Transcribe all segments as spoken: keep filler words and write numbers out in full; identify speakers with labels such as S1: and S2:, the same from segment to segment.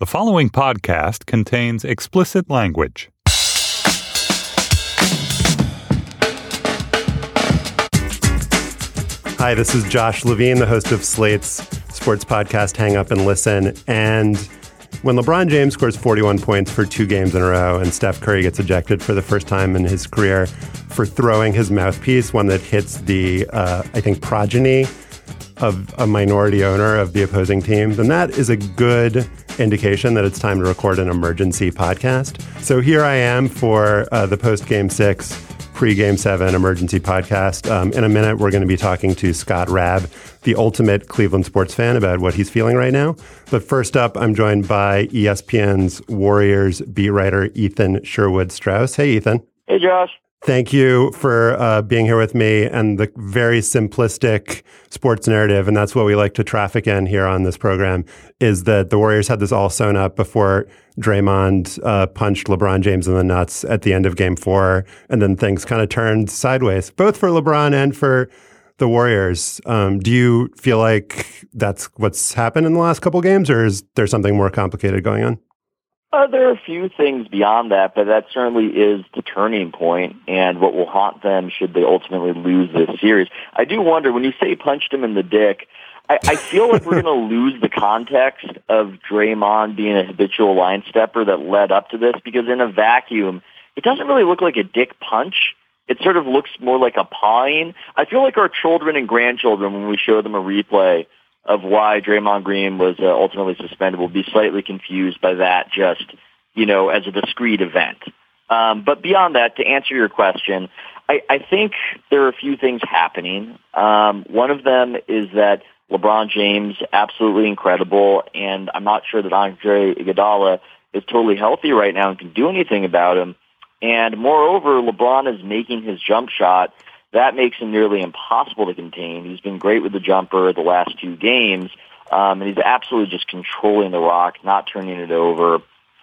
S1: The following podcast contains explicit language.
S2: Hi, this is Josh Levine, the host of Slate's sports podcast, Hang Up and Listen. And when LeBron James scores forty-one points for two games in a row and Steph Curry gets ejected for the first time in his career for throwing his mouthpiece, one that hits the, uh, I think, progeny of a minority owner of the opposing team, then that is a good indication that it's time to record an emergency podcast. So here I am for uh, the post-game six, pre-game seven emergency podcast. Um, in a minute, we're going to be talking to Scott Raab, the ultimate Cleveland sports fan, about what he's feeling right now. But first up, I'm joined by E S P N's Warriors beat writer, Ethan Sherwood-Strauss. Hey, Ethan.
S3: Hey, Josh.
S2: Thank you for uh, being here with me and the very simplistic sports narrative. And that's what we like to traffic in here on this program, is that the Warriors had this all sewn up before Draymond uh, punched LeBron James in the nuts at the end of game four. And then things kind of turned sideways, both for LeBron and for the Warriors. Um, do you feel like that's what's happened in the last couple games, or is there something more complicated going on?
S3: Uh, there are a few things beyond that, but that certainly is the turning point and what will haunt them should they ultimately lose this series. I do wonder, when you say punched him in the dick, I, I feel like we're going to lose the context of Draymond being a habitual line stepper that led up to this, because in a vacuum, it doesn't really look like a dick punch. It sort of looks more like a pawing. I feel like our children and grandchildren, when we show them a replay of why Draymond Green was uh, ultimately suspended, will be slightly confused by that just, you know, as a discrete event. Um, but beyond that, to answer your question, I, I think there are a few things happening. Um, one of them is that LeBron James, absolutely incredible, and I'm not sure that Andre Iguodala is totally healthy right now and can do anything about him. And moreover, LeBron is making his jump shot. That makes him nearly impossible to contain. He's been great with the jumper the last two games, um, and he's absolutely just controlling the rock, not turning it over.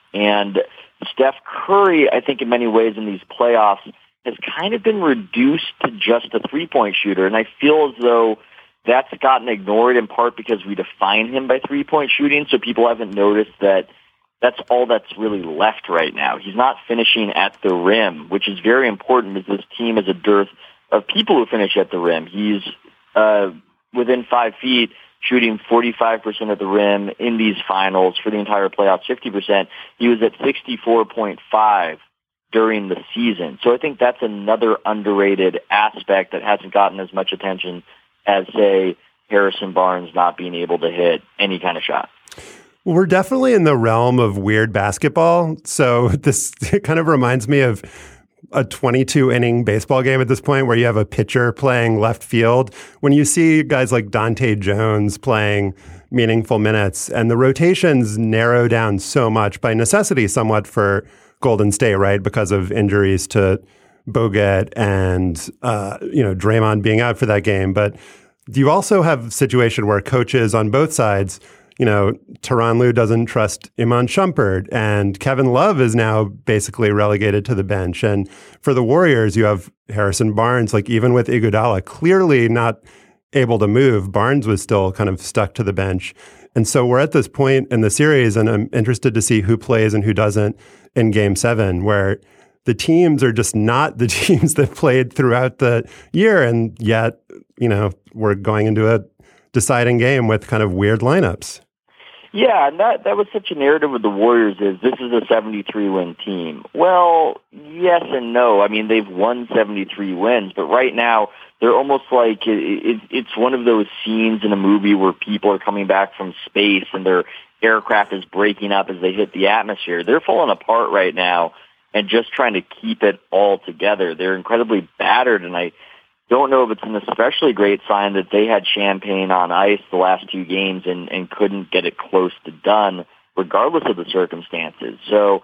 S3: And Steph Curry, I think in many ways in these playoffs, has kind of been reduced to just a three-point shooter, and I feel as though that's gotten ignored in part because we define him by three-point shooting, so people haven't noticed that that's all that's really left right now. He's not finishing at the rim, which is very important because this team is a dearth of people who finish at the rim. He's uh, within five feet, shooting forty-five percent at the rim in these finals for the entire playoffs, fifty percent. He was at sixty-four point five during the season. So I think that's another underrated aspect that hasn't gotten as much attention as, say, Harrison Barnes not being able to hit any kind of shot.
S2: Well, we're definitely in the realm of weird basketball. So this it kind of reminds me of a twenty-two inning baseball game at this point, where you have a pitcher playing left field. When you see guys like Dante Jones playing meaningful minutes, and the rotations narrow down so much by necessity somewhat for Golden State, right? Because of injuries to Bogut and, uh, you know, Draymond being out for that game. But you also have a situation where coaches on both sides, you know, Tyronn Lue doesn't trust Iman Shumpert, and Kevin Love is now basically relegated to the bench. And for the Warriors, you have Harrison Barnes, like even with Iguodala clearly not able to move, Barnes was still kind of stuck to the bench. And so we're at this point in the series, and I'm interested to see who plays and who doesn't in game seven, where the teams are just not the teams that played throughout the year. And yet, you know, we're going into a deciding game with kind of weird lineups.
S3: Yeah, and that, that was such a narrative with the Warriors, is this is a seventy-three win team. Well, yes and no. I mean, they've won seventy-three wins, but right now they're almost like it, it, it's one of those scenes in a movie where people are coming back from space and their aircraft is breaking up as they hit the atmosphere. They're falling apart right now and just trying to keep it all together. They're incredibly battered, and I don't know if it's an especially great sign that they had champagne on ice the last two games and, and couldn't get it close to done, regardless of the circumstances. So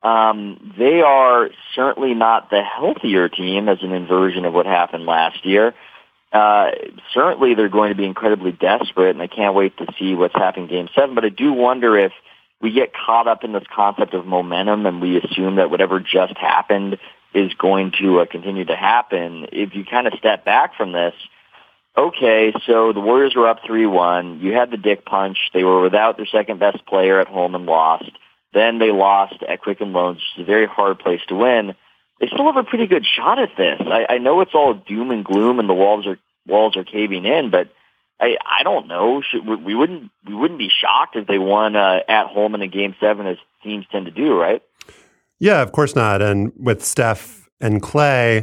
S3: um, they are certainly not the healthier team, as an inversion of what happened last year. Uh, certainly they're going to be incredibly desperate, and I can't wait to see what's happening in Game seven. But I do wonder if we get caught up in this concept of momentum and we assume that whatever just happened is going to uh, continue to happen. If you kind of step back from this, okay, so the Warriors were up three one. You had the dick punch. They were without their second-best player at home and lost. Then they lost at Quicken Loans, which is a very hard place to win. They still have a pretty good shot at this. I, I know it's all doom and gloom and the walls are walls are caving in, but I, I don't know. Should, we wouldn't we wouldn't be shocked if they won uh, at home in a game seven, as teams tend to do, right?
S2: Yeah, of course not. And with Steph and Clay,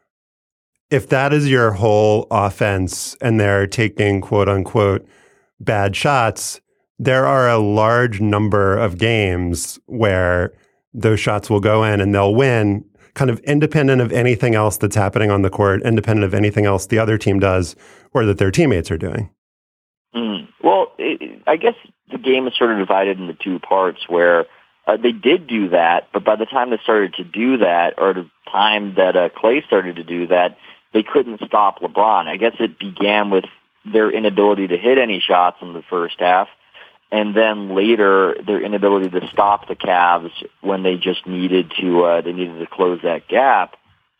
S2: if that is your whole offense and they're taking quote unquote bad shots, there are a large number of games where those shots will go in and they'll win, kind of independent of anything else that's happening on the court, independent of anything else the other team does or that their teammates are doing.
S3: Mm. Well, it, I guess the game is sort of divided into two parts where uh, they did do that, but by the time they started to do that, or the time that uh, Clay started to do that, they couldn't stop LeBron. I guess it began with their inability to hit any shots in the first half, and then later their inability to stop the Cavs when they just needed to uh, they needed to close that gap.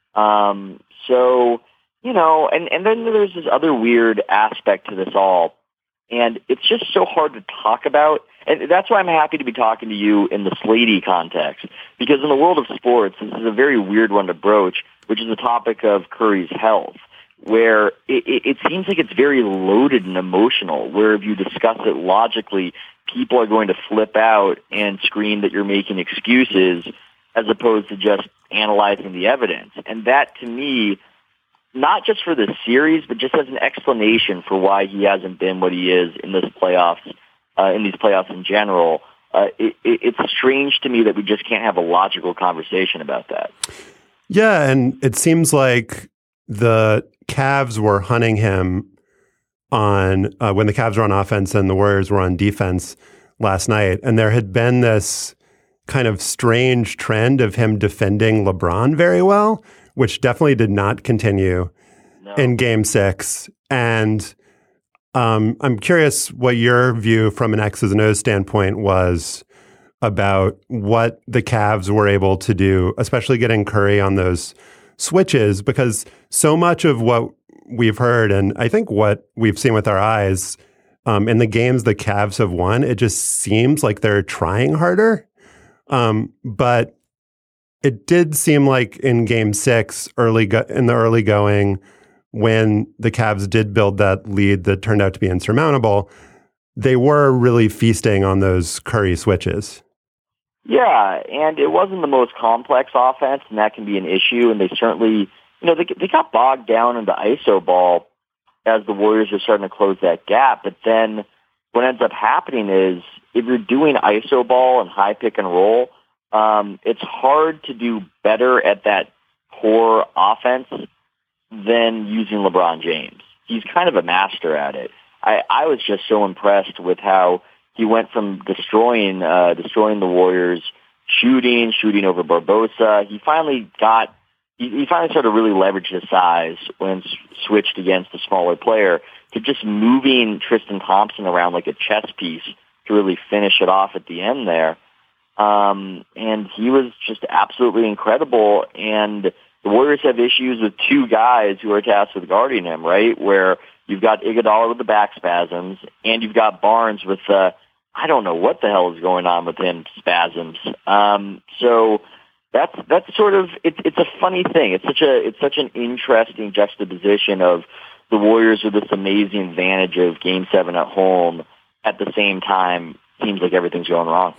S3: Um, so, you know, and, and then there's this other weird aspect to this all, and it's just so hard to talk about. And that's why I'm happy to be talking to you in the Slady context, because in the world of sports, this is a very weird one to broach, which is the topic of Curry's health, where it, it, it seems like it's very loaded and emotional, where if you discuss it logically, people are going to flip out and scream that you're making excuses as opposed to just analyzing the evidence. And that, to me, not just for this series, but just as an explanation for why he hasn't been what he is in this playoffs, uh, in these playoffs in general, uh, it, it, it's strange to me that we just can't have a logical conversation about that.
S2: Yeah, and it seems like the Cavs were hunting him on uh, when the Cavs were on offense and the Warriors were on defense last night. And there had been this kind of strange trend of him defending LeBron very well, which definitely did not continue no. in game six. And um, I'm curious what your view from an X's and O's standpoint was about what the Cavs were able to do, especially getting Curry on those switches, because so much of what we've heard, and I think what we've seen with our eyes um, in the games the Cavs have won, it just seems like they're trying harder. Um, but it did seem like in game six, early go- in the early going, when the Cavs did build that lead that turned out to be insurmountable, they were really feasting on those Curry switches.
S3: Yeah, and it wasn't the most complex offense, and that can be an issue. And they certainly, you know, they they got bogged down in the I S O ball as the Warriors are starting to close that gap. But then what ends up happening is if you're doing I S O ball and high pick and roll, um, it's hard to do better at that core offense than using LeBron James. He's kind of a master at it. I, I was just so impressed with how he went from destroying uh, destroying the Warriors, shooting, shooting over Barbosa. He finally got, he, he finally started to really leverage his size when s- switched against a smaller player to just moving Tristan Thompson around like a chess piece to really finish it off at the end there. Um, and he was just absolutely incredible. And the Warriors have issues with two guys who are tasked with guarding him, right? Where you've got Iguodala with the back spasms, and you've got Barnes with uh, I don't know what the hell is going on with him, spasms. Um, so that's that's sort of it's it's a funny thing. It's such a it's such an interesting juxtaposition of the Warriors with this amazing advantage of Game Seven at home. At the same time, seems like everything's going wrong.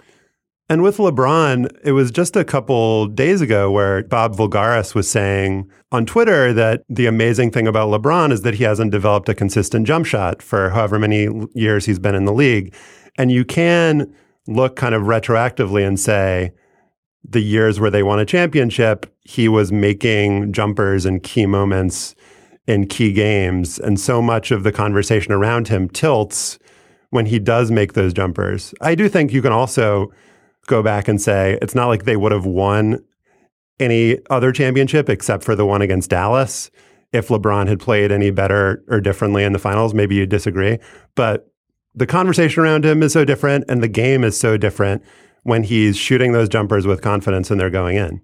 S2: And with LeBron, it was just a couple days ago where Bob Voulgaris was saying on Twitter that the amazing thing about LeBron is that he hasn't developed a consistent jump shot for however many years he's been in the league. And you can look kind of retroactively and say the years where they won a championship, he was making jumpers in key moments in key games. And so much of the conversation around him tilts when he does make those jumpers. I do think you can also go back and say it's not like they would have won any other championship except for the one against Dallas if LeBron had played any better or differently in the finals. Maybe you disagree, but the conversation around him is so different and the game is so different when he's shooting those jumpers with confidence and they're going in.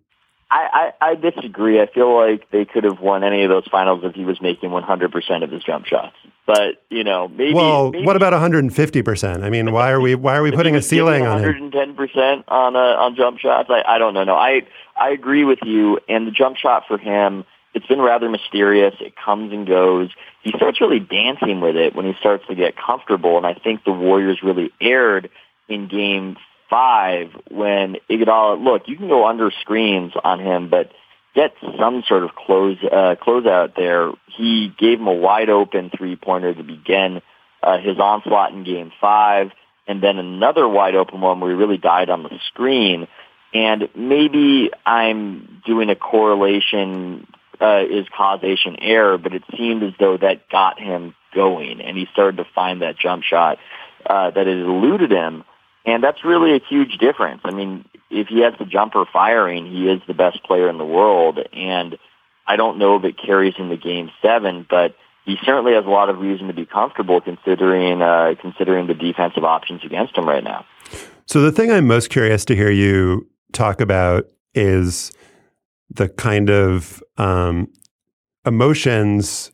S3: I, I, I disagree. I feel like they could have won any of those finals if he was making one hundred percent of his jump shots. But, you know, maybe...
S2: Well,
S3: maybe,
S2: what about one hundred fifty percent? I mean, why are we why are we putting a ceiling on him?
S3: one hundred ten percent on, uh, on jump shots? I, I don't know. No, I, I agree with you. And the jump shot for him, it's been rather mysterious. It comes and goes. He starts really dancing with it when he starts to get comfortable. And I think the Warriors really erred in game five when Iguodala, look, you can go under screens on him, but get some sort of close uh, closeout there. He gave him a wide open three pointer to begin uh, his onslaught in game five, and then another wide open one where he really died on the screen. And maybe I'm doing a correlation uh, is causation error, but it seemed as though that got him going, and he started to find that jump shot uh, that had eluded him. And that's really a huge difference. I mean, if he has the jumper firing, he is the best player in the world. And I don't know if it carries into game seven, but he certainly has a lot of reason to be comfortable considering uh, considering the defensive options against him right now.
S2: So the thing I'm most curious to hear you talk about is the kind of um, emotions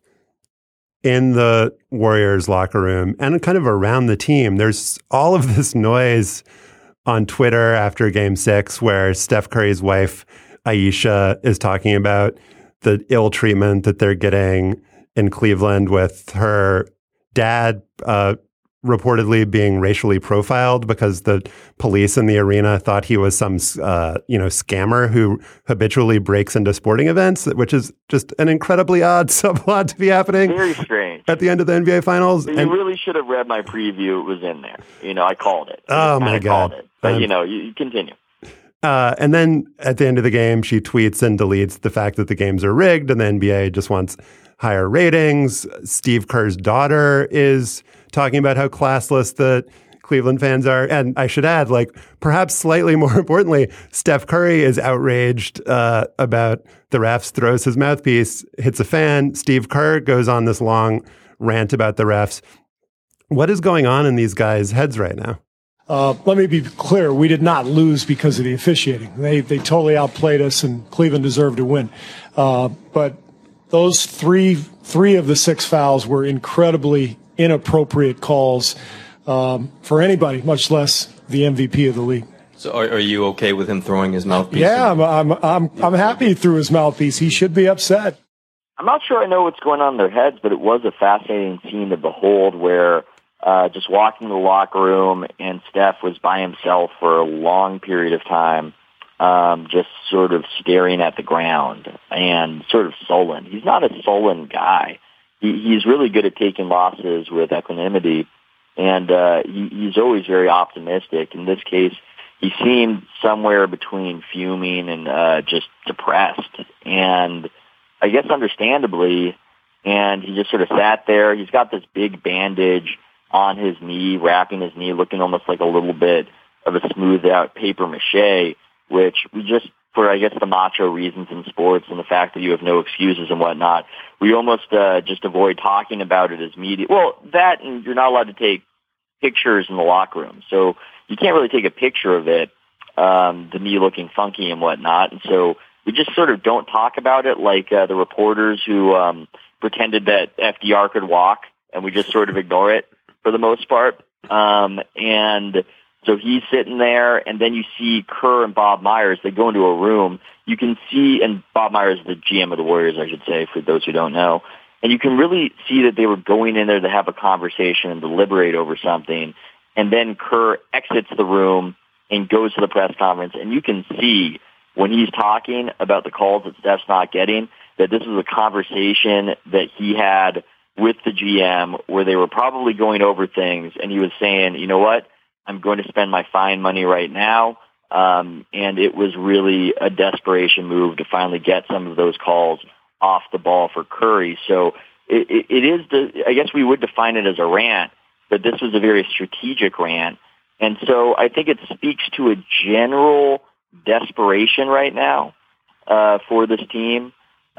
S2: in the Warriors locker room and kind of around the team. There's all of this noise on Twitter after game six where Steph Curry's wife, Aisha, is talking about the ill treatment that they're getting in Cleveland with her dad uh, reportedly being racially profiled because the police in the arena thought he was some, uh, you know, scammer who habitually breaks into sporting events, which is just an incredibly odd subplot to be happening.
S3: Very strange.
S2: At the end of the N B A Finals.
S3: You
S2: and,
S3: really should have read my preview. It was in there. You know, I called it.
S2: Oh, my God.
S3: Called it. But,
S2: um,
S3: you know, you, you continue.
S2: Uh, and then at the end of the game, she tweets and deletes the fact that the games are rigged and the N B A just wants higher ratings. Steve Kerr's daughter is talking about how classless the Cleveland fans are. And I should add, like, perhaps slightly more importantly, Steph Curry is outraged uh, about the refs, throws his mouthpiece, hits a fan. Steve Kerr goes on this long rant about the refs. What is going on in these guys' heads right now?
S4: Uh, let me be clear. We did not lose because of the officiating. They they totally outplayed us, and Cleveland deserved to win. Uh, but those three three of the six fouls were incredibly inappropriate calls um, for anybody, much less the M V P of the league.
S5: So, are, are you okay with him throwing his mouthpiece?
S4: Yeah, I'm I'm I'm, I'm happy he threw his mouthpiece. He should be upset.
S3: I'm not sure I know what's going on in their heads, but it was a fascinating scene to behold where uh, just walking to the locker room and Steph was by himself for a long period of time, um, just sort of staring at the ground and sort of sullen. He's not a sullen guy. He, he's really good at taking losses with equanimity, and uh, he, he's always very optimistic. In this case, he seemed somewhere between fuming and uh, just depressed, and I guess understandably, and he just sort of sat there. He's got this big bandage on his knee, wrapping his knee, looking almost like a little bit of a smoothed out paper mache, which we just, for I guess the macho reasons in sports and the fact that you have no excuses and whatnot, we almost uh, just avoid talking about it as media. Well, that, and you're not allowed to take pictures in the locker room, so you can't really take a picture of it, um, the knee looking funky and whatnot, and so we just sort of don't talk about it like uh, the reporters who um, pretended that F D R could walk, and we just sort of ignore it for the most part. Um, and so he's sitting there, and then you see Kerr and Bob Myers. They go into a room. You can see, and Bob Myers is the G M of the Warriors, I should say, for those who don't know. And you can really see that they were going in there to have a conversation and deliberate over something. And then Kerr exits the room and goes to the press conference, and you can see when he's talking about the calls that Steph's not getting, that this is a conversation that he had with the G M where they were probably going over things, and he was saying, you know what, I'm going to spend my fine money right now. Um, and it was really a desperation move to finally get some of those calls off the ball for Curry. So it, it, it is, the, I guess we would define it as a rant, but this was a very strategic rant. And so I think it speaks to a general desperation right now uh, for this team,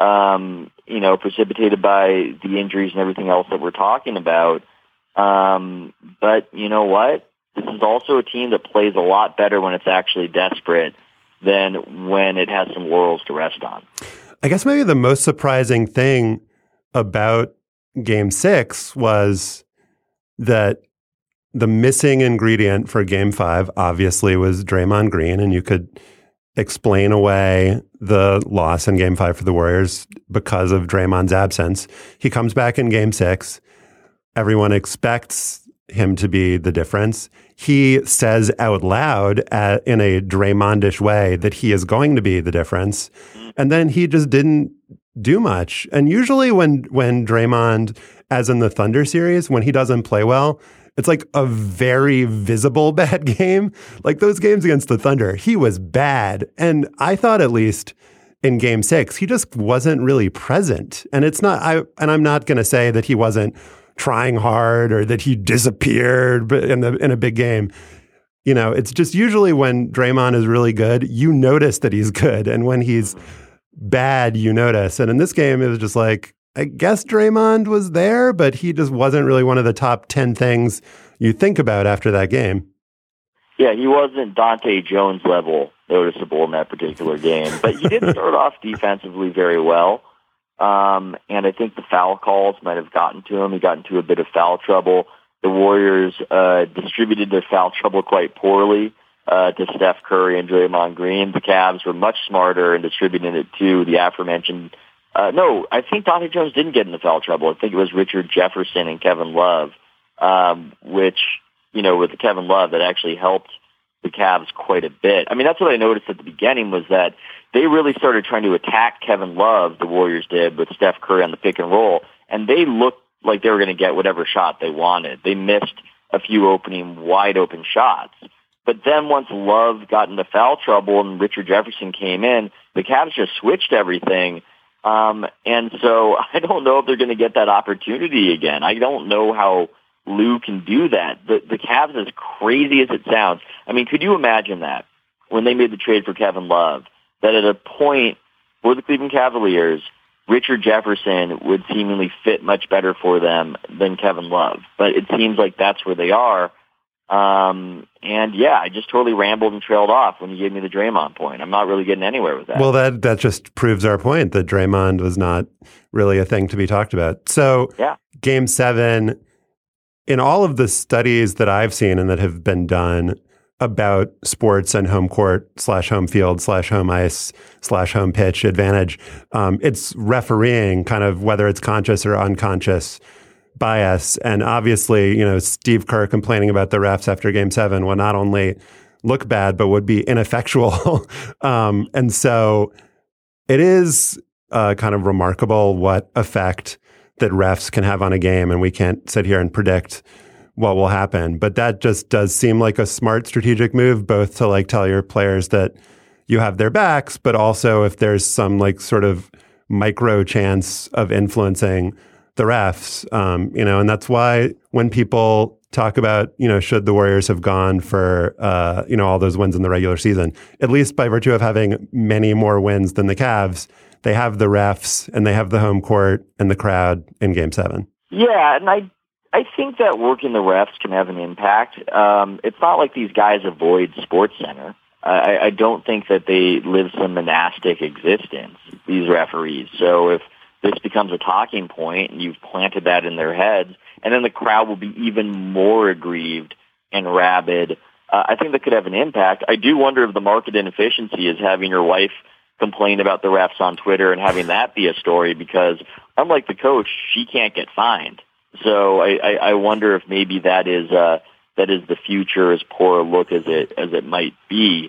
S3: um, you know, precipitated by the injuries and everything else that we're talking about. Um, but you know what? This is also a team that plays a lot better when it's actually desperate than when it has some laurels to rest on.
S2: I guess maybe the most surprising thing about Game Six was that the missing ingredient for Game Five obviously was Draymond Green, and you could explain away the loss in Game Five for the Warriors because of Draymond's absence. He comes back in Game Six. Everyone expects him to be the difference. He says out loud at, in a Draymondish way that he is going to be the difference. And then he just didn't do much. And usually when, when Draymond, as in the Thunder series, when he doesn't play well, it's like a very visible bad game. Like those games against the Thunder, he was bad. And I thought at least in Game Six, he just wasn't really present. And it's not, I, and I'm not going to say that he wasn't trying hard or that he disappeared in the in a big game. You know, it's just usually when Draymond is really good, you notice that he's good. And when he's bad, you notice. And in this game, it was just like, I guess Draymond was there, but he just wasn't really one of the top ten things you think about after that game.
S3: Yeah, he wasn't Dante Jones level noticeable in that particular game. But he did start off defensively very well. Um, and I think the foul calls might have gotten to him. He got into a bit of foul trouble. The Warriors uh, distributed their foul trouble quite poorly uh, to Steph Curry and Draymond Green. The Cavs were much smarter in distributing it to the aforementioned. Uh, no, I think Dante Jones didn't get into foul trouble. I think it was Richard Jefferson and Kevin Love, um, which, you know, with Kevin Love, that actually helped the Cavs quite a bit. I mean, that's what I noticed at the beginning was that they really started trying to attack Kevin Love, the Warriors did, with Steph Curry on the pick and roll, and they looked like they were going to get whatever shot they wanted. They missed a few opening, wide-open shots. But then once Love got into foul trouble and Richard Jefferson came in, the Cavs just switched everything. Um, and so I don't know if they're going to get that opportunity again. I don't know how Lou can do that. The, the Cavs, as crazy as it sounds, I mean, could you imagine that when they made the trade for Kevin Love, that at a point for the Cleveland Cavaliers, Richard Jefferson would seemingly fit much better for them than Kevin Love. But it seems like that's where they are. Um, and yeah, I just totally rambled and trailed off when you gave me the Draymond point. I'm not really getting anywhere with that.
S2: Well, that, that just proves our point that Draymond was not really a thing to be talked about. So
S3: yeah.
S2: Game seven, in all of the studies that I've seen and that have been done about sports and home court slash home field slash home ice slash home pitch advantage, um, it's refereeing, kind of whether it's conscious or unconscious bias. And obviously, you know, Steve Kerr complaining about the refs after Game seven will not only look bad, but would be ineffectual. um, and so it is uh, kind of remarkable what effect that refs can have on a game. And we can't sit here and predict what will happen. But that just does seem like a smart strategic move, both to like tell your players that you have their backs, but also if there's some like sort of micro chance of influencing the refs, um, you know, and that's why when people talk about, you know, should the Warriors have gone for, uh, you know, all those wins in the regular season, at least by virtue of having many more wins than the Cavs, they have the refs and they have the home court and the crowd in Game seven.
S3: Yeah, and I I think that working the refs can have an impact. Um, it's not like these guys avoid SportsCenter. I, I don't think that they live some monastic existence, these referees. So if this becomes a talking point and you've planted that in their heads, and then the crowd will be even more aggrieved and rabid, uh, I think that could have an impact. I do wonder if the market inefficiency is having your wife complain about the refs on Twitter and having that be a story, because unlike the coach, she can't get fined. So I, I, I wonder if maybe that is uh, that is the future, as poor a look as it as it might be.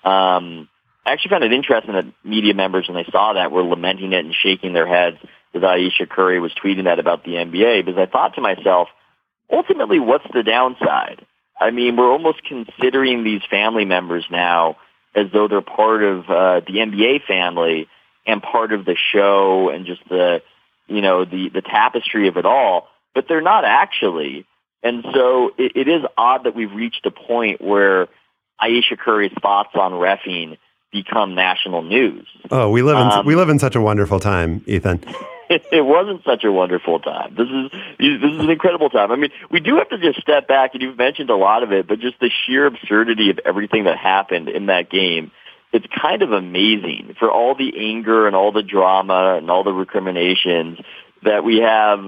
S3: Um, I actually found it interesting that media members, when they saw that, were lamenting it and shaking their heads that Ayesha Curry was tweeting that about the N B A, because I thought to myself, ultimately, what's the downside? I mean, we're almost considering these family members now as though they're part of uh, the N B A family and part of the show and just the, you know, the, the tapestry of it all. But they're not actually. And so it, it is odd that we've reached a point where Ayesha Curry's thoughts on reffing become national news.
S2: Oh, we live in
S3: um,
S2: we live in such a wonderful time, Ethan.
S3: It, it wasn't such a wonderful time. This is this is an incredible time. I mean, we do have to just step back, and you've mentioned a lot of it, but just the sheer absurdity of everything that happened in that game it's kind of amazing for all the anger and all the drama and all the recriminations that we have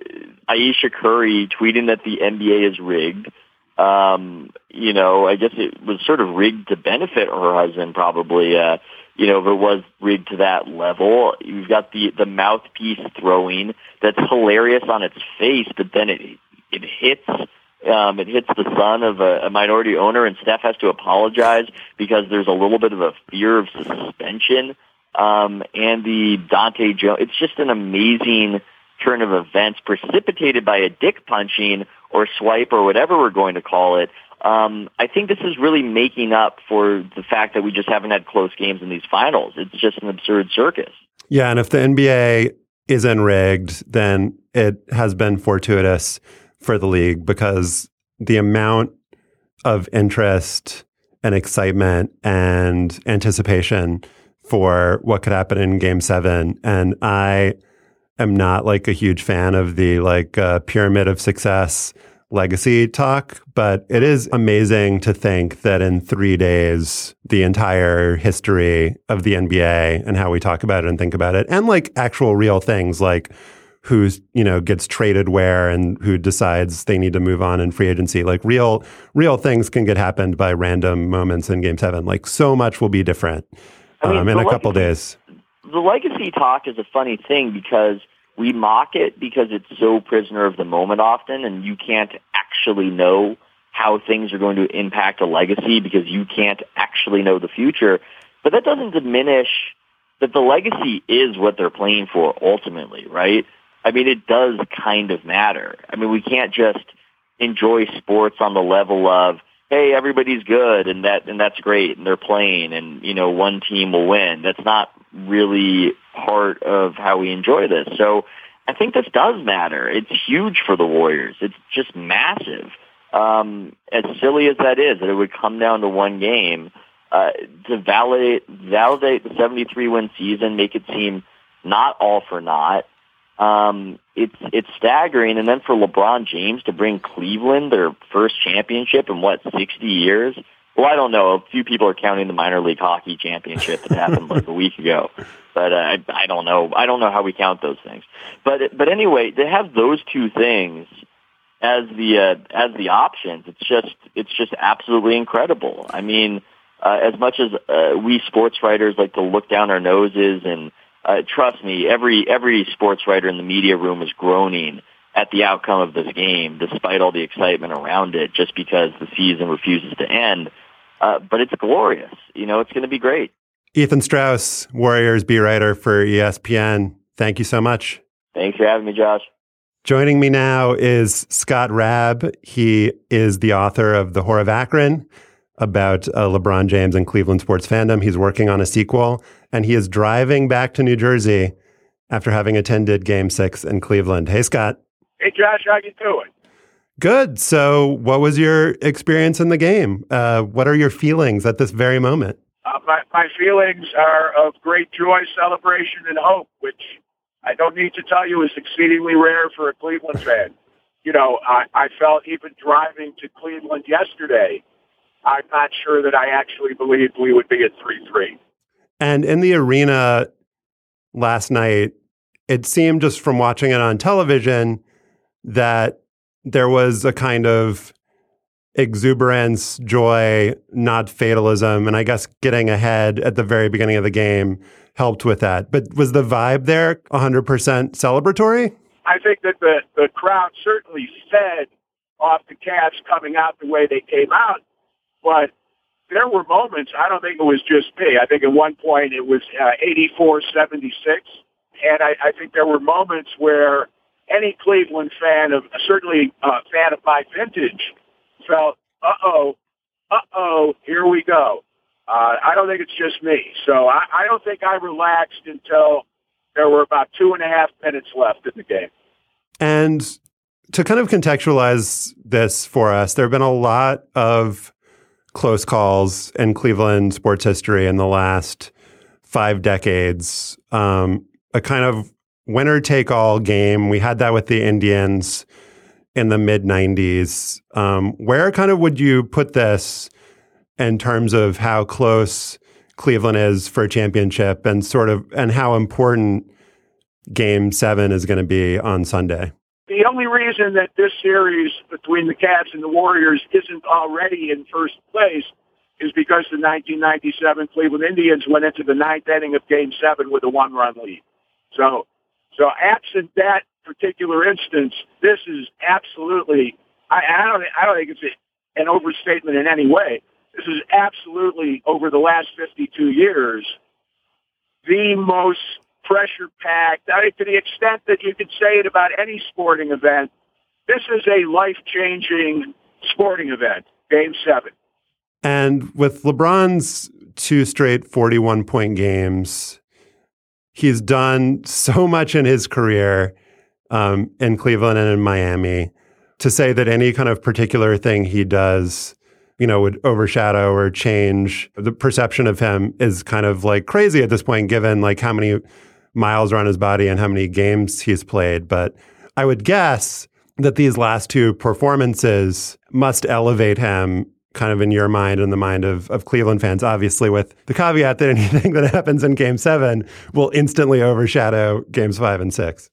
S3: Ayesha Curry tweeting that the N B A is rigged. Um, you know, I guess it was sort of rigged to benefit her husband, probably. Uh, you know, if it was rigged to that level, you've got the the mouthpiece throwing that's hilarious on its face, but then it it hits. Um, it hits the son of a, a minority owner, and Steph has to apologize because there's a little bit of a fear of suspension. Um, and the Dante Jones, it's just an amazing turn of events precipitated by a dick punching or swipe or whatever we're going to call it. Um, I think this is really making up for the fact that we just haven't had close games in these finals. It's just an absurd circus.
S2: Yeah, and if the N B A isn't rigged, then it has been fortuitous for the league, because the amount of interest and excitement and anticipation for what could happen in Game Seven, and I am not like a huge fan of the like uh, pyramid of success legacy talk, but it is amazing to think that in three days, the entire history of the N B A and how we talk about it and think about it, and like actual real things like who's, you know, gets traded where and who decides they need to move on in free agency. Like real, real things can get happened by random moments in Game Seven. Like so much will be different um, I mean, in a couple
S3: legacy,
S2: days.
S3: The legacy talk is a funny thing because we mock it because it's so prisoner of the moment often, and you can't actually know how things are going to impact a legacy because you can't actually know the future. But that doesn't diminish that the legacy is what they're playing for ultimately, right? I mean, it does kind of matter. I mean, we can't just enjoy sports on the level of, hey, everybody's good and that and that's great and they're playing and, you know, one team will win. That's not really part of how we enjoy this. So I think this does matter. It's huge for the Warriors. It's just massive. Um, as silly as that is, that it would come down to one game, uh, to validate validate the seventy-three win season, make it seem not all for naught. Um, it's it's staggering, and then for LeBron James to bring Cleveland their first championship in what sixty years. Well, I don't know. A few people are counting the minor league hockey championship that happened like a week ago, but uh, I, I don't know. I don't know how we count those things. But but anyway, to have those two things as the uh, as the options, it's just it's just absolutely incredible. I mean, uh, as much as uh, we sports writers like to look down our noses and. Uh, trust me, every every sports writer in the media room is groaning at the outcome of this game, despite all the excitement around it, just because the season refuses to end. Uh, but it's glorious. You know, it's going to be great.
S2: Ethan Strauss, Warriors beat writer for E S P N. Thank you so much.
S3: Thanks for having me, Josh.
S2: Joining me now is Scott Raab. He is the author of The Whore of Akron, about uh, LeBron James and Cleveland sports fandom. He's working on a sequel, and he is driving back to New Jersey after having attended Game Six in Cleveland. Hey, Scott.
S6: Hey, Josh. How you doing?
S2: Good. So, what was your experience in the game? Uh, what are your feelings at this very moment?
S6: Uh, my, my feelings are of great joy, celebration, and hope, which I don't need to tell you is exceedingly rare for a Cleveland fan. You know, I, I felt even driving to Cleveland yesterday, I'm not sure that I actually believed we would be at three three.
S2: And in the arena last night, it seemed just from watching it on television that there was a kind of exuberance, joy, not fatalism. And I guess getting ahead at the very beginning of the game helped with that. But was the vibe there one hundred percent celebratory?
S6: I think that the, the crowd certainly fed off the Cavs coming out the way they came out. But there were moments, I don't think it was just me. I think at one point it was uh, eighty-four seventy-six. And I, I think there were moments where any Cleveland fan, of certainly a uh, fan of my vintage, felt, uh-oh, uh-oh, here we go. Uh, I don't think it's just me. So I, I don't think I relaxed until there were about two and a half minutes left in the game.
S2: And to kind of contextualize this for us, there have been a lot of close calls in Cleveland sports history in the last five decades. Um, a kind of winner-take-all game. We had that with the Indians in the mid nineties. Um, where kind of would you put this in terms of how close Cleveland is for a championship and sort of and how important Game seven is going to be on Sunday?
S6: The only reason that this series between the Cavs and the Warriors isn't already in first place is because the nineteen ninety-seven Cleveland Indians went into the ninth inning of Game seven with a one-run lead. So, so absent that particular instance, this is absolutely, I, I don't I don't think it's an overstatement in any way. This is absolutely, over the last fifty-two years, the most pressure-packed, I mean, to the extent that you could say it about any sporting event. This is a life-changing sporting event, Game seven.
S2: And with LeBron's two straight forty-one point games, he's done so much in his career um, in Cleveland and in Miami. To say that any kind of particular thing he does, you know, would overshadow or change the perception of him is kind of like crazy at this point, given like how many miles are on his body and how many games he's played. But I would guess that these last two performances must elevate him kind of in your mind and the mind of, of Cleveland fans, obviously with the caveat that anything that happens in Game seven will instantly overshadow Games five and six.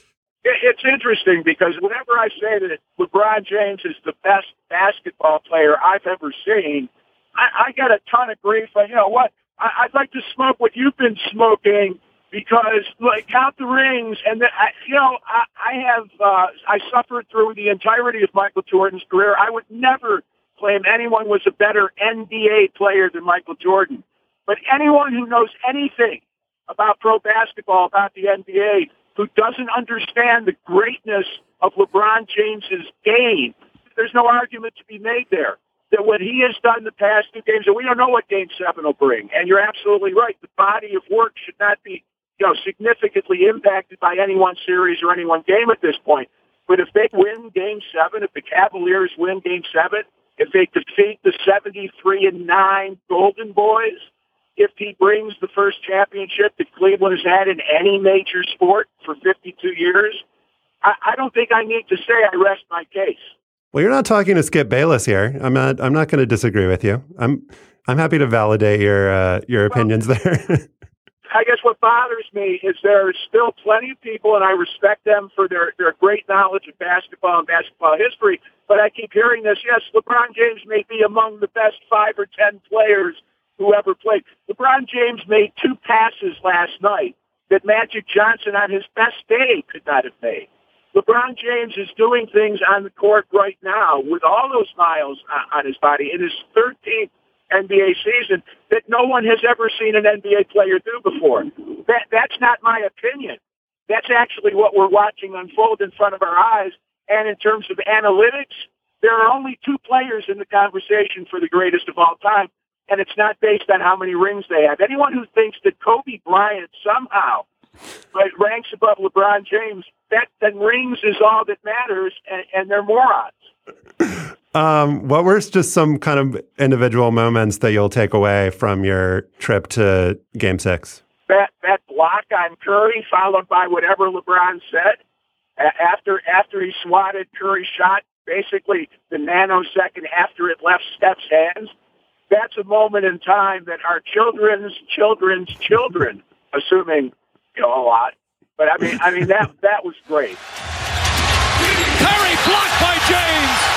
S6: It's interesting because whenever I say that LeBron James is the best basketball player I've ever seen, I, I get a ton of grief. But you know what? I, I'd like to smoke what you've been smoking because, like, count the rings. And, the, I, you know, I, I have, uh, I suffered through the entirety of Michael Jordan's career. I would never claim anyone was a better N B A player than Michael Jordan. But anyone who knows anything about pro basketball, about the N B A, who doesn't understand the greatness of LeBron James's game, there's no argument to be made there. That what he has done the past two games, and we don't know what Game seven will bring. And you're absolutely right. The body of work should not be, you know, significantly impacted by any one series or any one game at this point. But if they win Game seven, if the Cavaliers win Game seven, if they defeat the seventy-three and nine Golden Boys, if he brings the first championship that Cleveland has had in any major sport for fifty-two years, I, I don't think I need to say I rest my case.
S2: Well, you're not talking to Skip Bayless here. I'm not. I'm not going to disagree with you. I'm. I'm happy to validate your uh, your opinions well, there.
S6: I guess what bothers me is there are still plenty of people, and I respect them for their, their great knowledge of basketball and basketball history. But I keep hearing this. Yes, LeBron James may be among the best five or ten players who ever played. LeBron James made two passes last night that Magic Johnson on his best day could not have made. LeBron James is doing things on the court right now with all those miles on his body in his thirteenth N B A season that no one has ever seen an N B A player do before. That, that's not my opinion. That's actually what we're watching unfold in front of our eyes. And in terms of analytics, there are only two players in the conversation for the greatest of all time. And it's not based on how many rings they have. Anyone who thinks that Kobe Bryant somehow right, ranks above LeBron James, that then rings is all that matters, and, and they're morons.
S2: Um, what were just some kind of individual moments that you'll take away from your trip to Game Six?
S6: That that block on Curry, followed by whatever LeBron said after after he swatted Curry's shot, basically the nanosecond after it left Steph's hands. That's a moment in time that our children's children's children, assuming you know a lot, but I mean I mean that that was great.
S7: Curry blocked by James.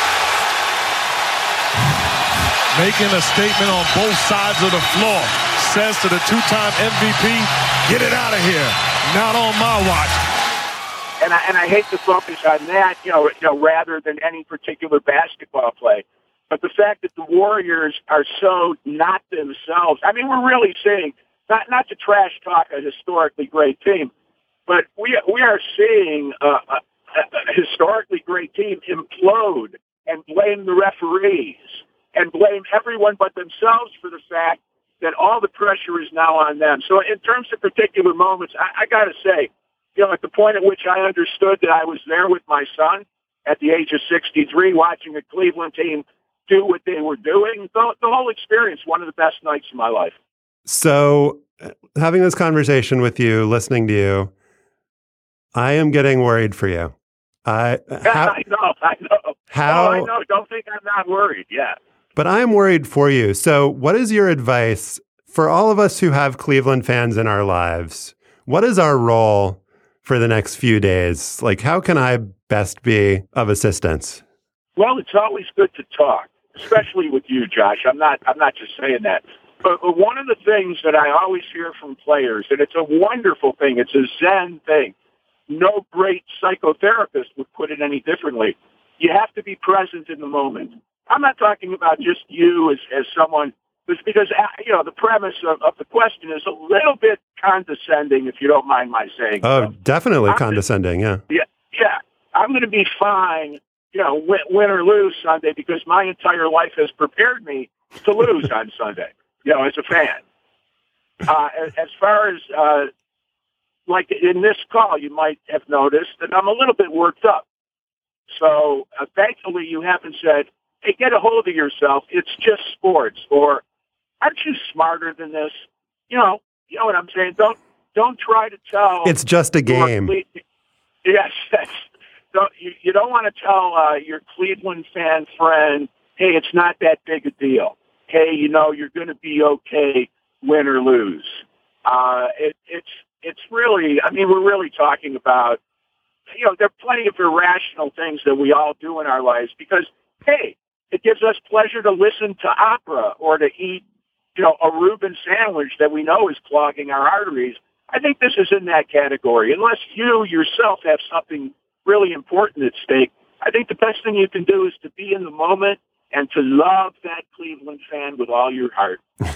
S7: Making a statement on both sides of the floor. Says to the two-time M V P, get it out of here. Not on my watch.
S6: And I, and I hate to focus on that, you know, you know, rather than any particular basketball play. But the fact that the Warriors are so not themselves. I mean, we're really seeing, not not to trash talk a historically great team, but we, we are seeing a, a, a historically great team implode and blame the referees and blame everyone but themselves for the fact that all the pressure is now on them. So in terms of particular moments, I, I got to say, you know, at the point at which I understood that I was there with my son at the age of sixty-three, watching a Cleveland team do what they were doing, the, the whole experience, one of the best nights of my life.
S2: So having this conversation with you, listening to you, I am getting worried for you. I, how,
S6: I know, I know.
S2: How,
S6: oh, I know. Don't think I'm not worried. Yeah.
S2: But I'm worried for you. So what is your advice for all of us who have Cleveland fans in our lives, what is our role for the next few days? Like, how can I best be of assistance?
S6: Well, it's always good to talk, especially with you, Josh. I'm not, I'm not just saying that. But one of the things that I always hear from players, and it's a wonderful thing, it's a Zen thing. No great psychotherapist would put it any differently. You have to be present in the moment. I'm not talking about just you as, as someone, because, you know, the premise of, of the question is a little bit condescending, if you don't mind my saying.
S2: Oh,
S6: so.
S2: definitely
S6: I'm
S2: condescending, yeah.
S6: Yeah, yeah. I'm going to be fine, you know, win, win or lose Sunday, because my entire life has prepared me to lose on Sunday, you know, as a fan. Uh, as, as far as, uh, like in this call, you might have noticed that I'm a little bit worked up. So uh, thankfully you haven't said, hey, get a hold of yourself. It's just sports. Or aren't you smarter than this? You know, you know what I'm saying? Don't don't try to tell.
S2: It's just a game.
S6: Cle- yes, that's, don't, you, you don't want to tell uh, your Cleveland fan friend, hey, it's not that big a deal. Hey, you know, you're going to be okay, win or lose. Uh, it, it's it's really, I mean, we're really talking about, you know, there are plenty of irrational things that we all do in our lives because, hey, it gives us pleasure to listen to opera or to eat, you know, a Reuben sandwich that we know is clogging our arteries. I think this is in that category. Unless you yourself have something really important at stake, I think the best thing you can do is to be in the moment and to love that Cleveland fan with all your heart.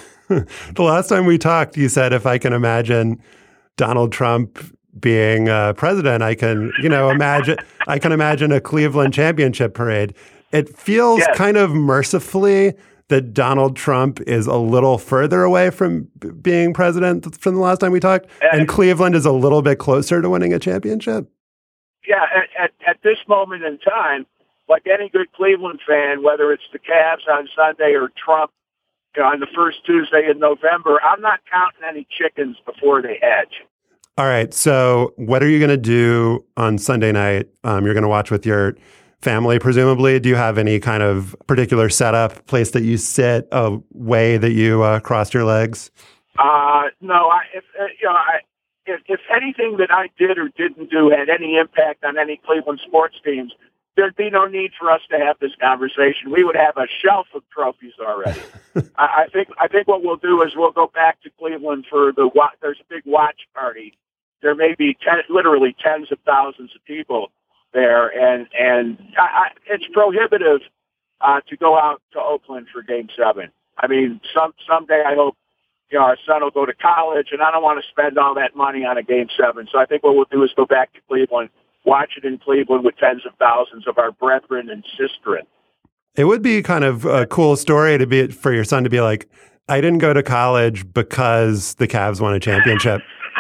S2: The last time we talked, you said, if I can imagine Donald Trump being uh, president, I can, you know, imagine, I can imagine a Cleveland championship parade. It feels
S6: yes.
S2: kind of mercifully that Donald Trump is a little further away from b- being president from the last time we talked, and, and Cleveland is a little bit closer to winning a championship.
S6: Yeah, at, at, at this moment in time, like any good Cleveland fan, whether it's the Cavs on Sunday or Trump, you know, on the first Tuesday in November, I'm not counting any chickens before they hatch.
S2: All right. So what are you going to do on Sunday night? Um, you're going to watch with your family, presumably. Do you have any kind of particular setup, place that you sit, a way that you uh, cross your legs?
S6: Uh, no, I, if, uh, you know, I, if, if anything that I did or didn't do had any impact on any Cleveland sports teams, there'd be no need for us to have this conversation. We would have a shelf of trophies already. I, I think I think what we'll do is we'll go back to Cleveland for the there's a big watch party. There may be ten, literally tens of thousands of people there, and and I, I, it's prohibitive uh, to go out to Oakland for Game Seven. I mean, some someday I hope you know our son will go to college, and I don't want to spend all that money on a Game Seven. So I think what we'll do is go back to Cleveland. Watch it in Cleveland with tens of thousands of our brethren and sistren.
S2: It would be kind of a cool story to be for your son to be like, I didn't go to college because the Cavs won a championship.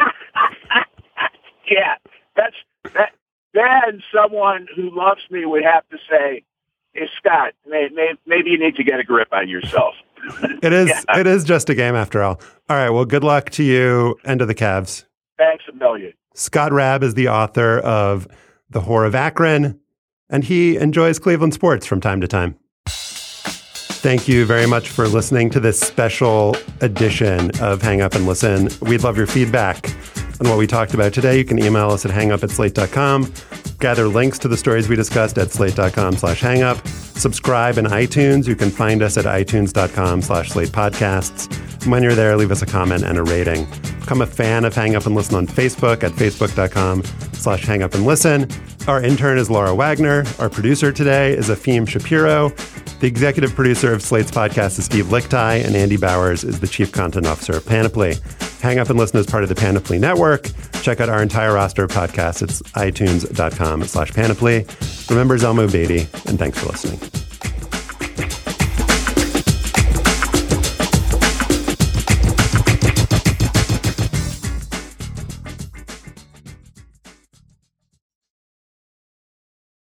S6: Yeah, that's that. Then someone who loves me would have to say, "Hey, Scott, may, may, maybe you need to get a grip on yourself."
S2: It is.
S6: Yeah.
S2: It is just a game after all. All right. Well, good luck to you and to the Cavs.
S6: Thanks a million.
S2: Scott Raab is the author of The Whore of Akron, and he enjoys Cleveland sports from time to time. Thank you very much for listening to this special edition of Hang Up and Listen. We'd love your feedback on what we talked about today. You can email us at hangup at slate dot com. Gather links to the stories we discussed at slate dot com slash hangup. Subscribe in iTunes. You can find us at itunes dot com slash slate podcasts. And when you're there, leave us a comment and a rating. Become a fan of Hang Up and Listen on Facebook at facebook dot com slash hang up and listen. Our intern is Laura Wagner. Our producer today is Afim Shapiro. The executive producer of Slate's podcast is Steve Lickteig, and Andy Bowers is the chief content officer of Panoply. Hang Up and Listen is part of the Panoply Network. Check out our entire roster of podcasts. It's itunes dot com slash panoply. Remember Zalmo Beatty, and thanks for listening.